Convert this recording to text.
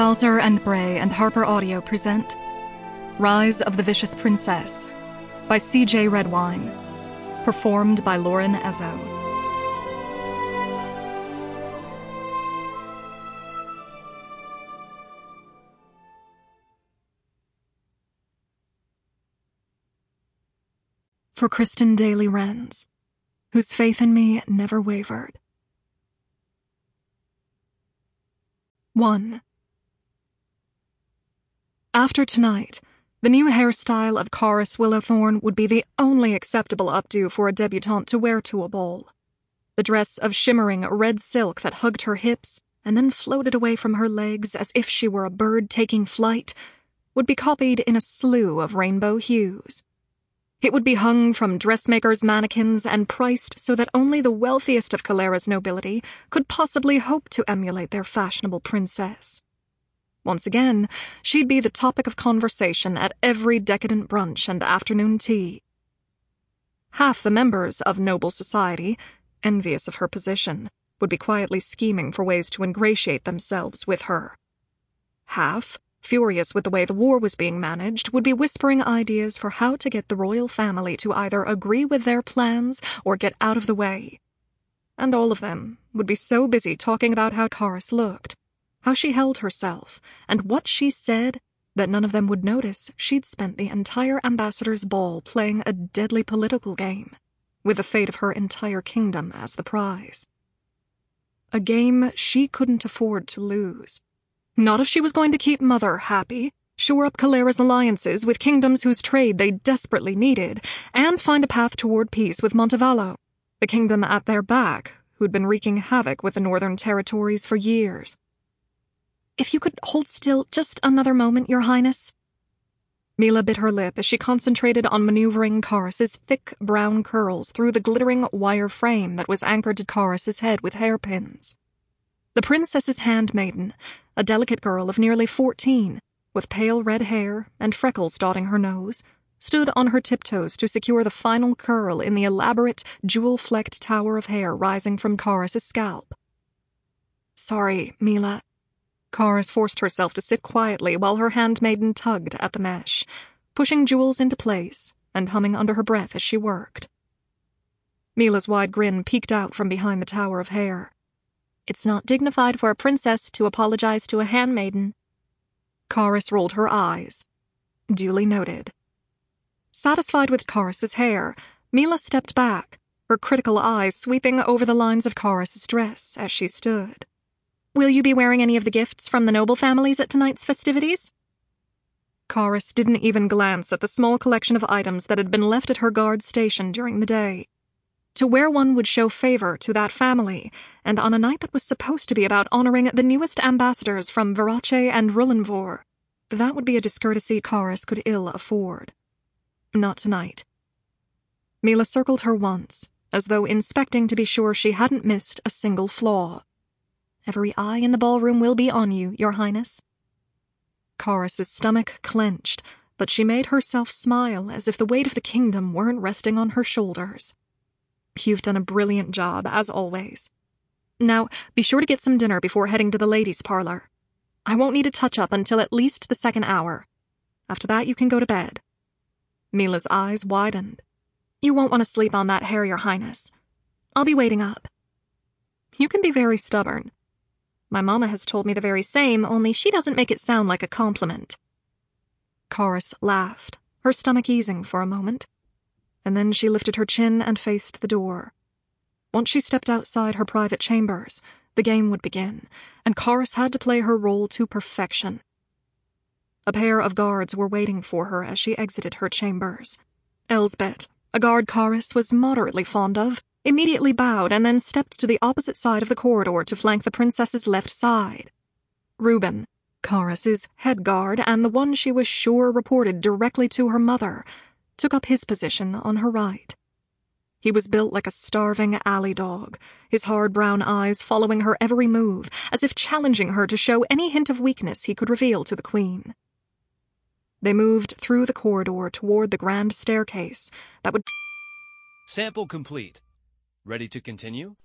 Bowser and Bray and Harper Audio present Rise of the Vicious Princess by C.J. Redwine, performed by Lauren Ezzo. For Kristen Daly Renz, whose faith in me never wavered. 1. After tonight, the new hairstyle of Karis Willowthorn would be the only acceptable updo for a debutante to wear to a ball. The dress of shimmering red silk that hugged her hips and then floated away from her legs as if she were a bird taking flight would be copied in a slew of rainbow hues. It would be hung from dressmakers' mannequins and priced so that only the wealthiest of Kalera's nobility could possibly hope to emulate their fashionable princess. Once again, she'd be the topic of conversation at every decadent brunch and afternoon tea. Half the members of noble society, envious of her position, would be quietly scheming for ways to ingratiate themselves with her. Half, furious with the way the war was being managed, would be whispering ideas for how to get the royal family to either agree with their plans or get out of the way. And all of them would be so busy talking about how Karis looked, how she held herself, and what she said, that none of them would notice she'd spent the entire ambassador's ball playing a deadly political game, with the fate of her entire kingdom as the prize. A game she couldn't afford to lose. Not if she was going to keep Mother happy, shore up Kalera's alliances with kingdoms whose trade they desperately needed, and find a path toward peace with Montevallo, the kingdom at their back, who'd been wreaking havoc with the northern territories for years. "If you could hold still just another moment, Your Highness." Mila bit her lip as she concentrated on maneuvering Karis's thick brown curls through the glittering wire frame that was anchored to Karis's head with hairpins. The princess's handmaiden, a delicate girl of nearly 14, with pale red hair and freckles dotting her nose, stood on her tiptoes to secure the final curl in the elaborate, jewel-flecked tower of hair rising from Karis's scalp. "Sorry, Mila." Karis forced herself to sit quietly while her handmaiden tugged at the mesh, pushing jewels into place and humming under her breath as she worked. Mila's wide grin peeked out from behind the tower of hair. "It's not dignified for a princess to apologize to a handmaiden." Karis rolled her eyes. Duly noted. Satisfied with Karis's hair, Mila stepped back, her critical eyes sweeping over the lines of Karis's dress as she stood. "Will you be wearing any of the gifts from the noble families at tonight's festivities?" Karis didn't even glance at the small collection of items that had been left at her guard station during the day. To wear one would show favor to that family, and on a night that was supposed to be about honoring the newest ambassadors from Verace and Rullenvor, that would be a discourtesy Karis could ill afford. Not tonight. Mila circled her once, as though inspecting to be sure she hadn't missed a single flaw. "Every eye in the ballroom will be on you, Your Highness." Karis's stomach clenched, but she made herself smile as if the weight of the kingdom weren't resting on her shoulders. "You've done a brilliant job, as always. Now, be sure to get some dinner before heading to the ladies' parlor. I won't need a touch-up until at least the second hour. After that, you can go to bed." Mila's eyes widened. "You won't want to sleep on that hair, Your Highness. I'll be waiting up." "You can be very stubborn. My mama has told me the very same, only she doesn't make it sound like a compliment." Karis laughed, her stomach easing for a moment. And then she lifted her chin and faced the door. Once she stepped outside her private chambers, the game would begin, and Karis had to play her role to perfection. A pair of guards were waiting for her as she exited her chambers. Elsbeth, a guard Karis was moderately fond of, immediately bowed and then stepped to the opposite side of the corridor to flank the princess's left side. Reuben, Karis's head guard and the one she was sure reported directly to her mother, took up his position on her right. He was built like a starving alley dog, his hard brown eyes following her every move, as if challenging her to show any hint of weakness he could reveal to the queen. They moved through the corridor toward the grand staircase that would... Sample complete. Ready to continue?